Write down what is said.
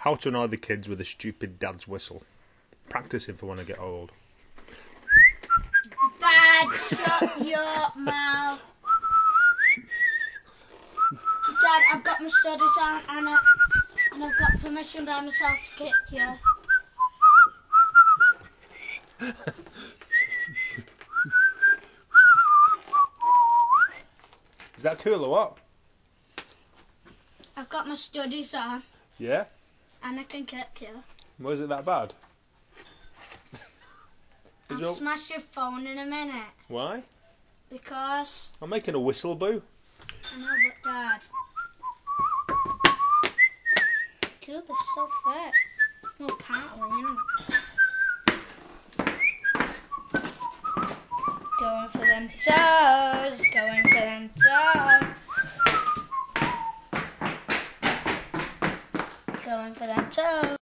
How to annoy the kids with a stupid dad's whistle. Practicing for when I get old. Dad, shut your mouth. Dad, I've got my studies on and I've got permission by myself to kick you. Is that cool or what? I've got my studies on Yeah? and I can kick you. Was it that bad? I'll smash your phone in a minute. Why? Because... I'm making a whistle, boo. I know, but Dad... Dude, they're so thick. No, apparently, you know. Going for them toes, going for them toes. Going for them toes.